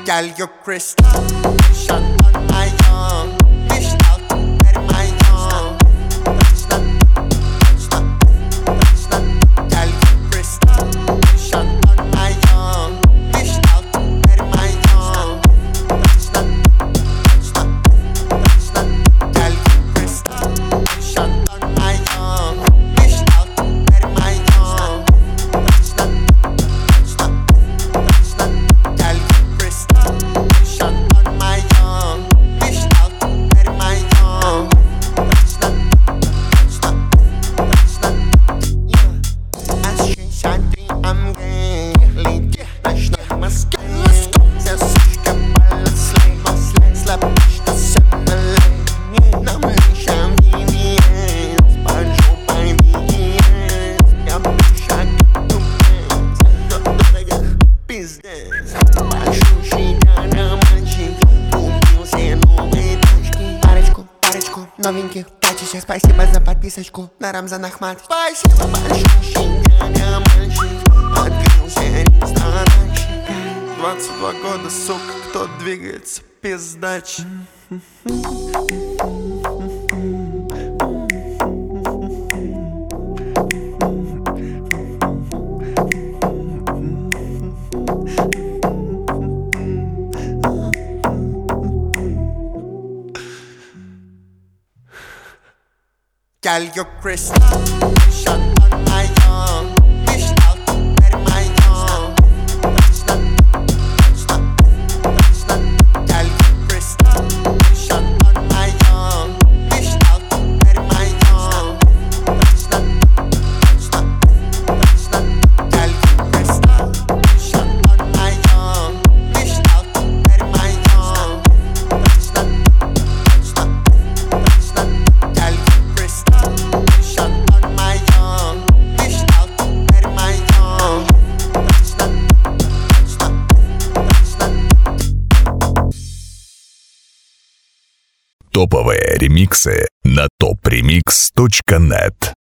Girl, you're crystal. Shut on my tongue. Wish out, very my tongue. Stop, stop, stop. Girl, you're crystal. Shut on my tongue. Wish out, very my tongue. Stop, stop, stop. Girl, you're crystal. Shut on my tongue. Wish out, very my tongue. Stop, stop, stop. Girl, you're crystal. Shut on my tongue. Wish out, very my tongue. Stop, stop, stop. Yeah. Ощущать I'm gay. Лети, ночной Москве. Засушка полослей. Слабишь ты со мной. Нам лишь объявить. Спанжу пойми. Я бежак тупец. Но дорого пиздец. Большущий романчик. Купил все новые тачки. Парочку новеньких тачек. Спасибо за подписочку на Рамзан Ахмат. Спасибо большущий романчик. Открылся ресторанчик. 22 года, сука, кто двигается, пиздач. Girl, you're crystal. Shut on my tongue. Wish out, very my tongue. Stop, stop, stop. Girl, you're crystal. Shut on my tongue. Wish out, very my tongue. Stop, stop, stop. Girl, you're crystal. Shut on my tongue. Wish out, very my tongue. Stop, stop, stop. Girl, you're crystal. Shut on my tongue. Wish out, very my tongue. Stop, stop, stop. Топовые ремиксы на topremix.net.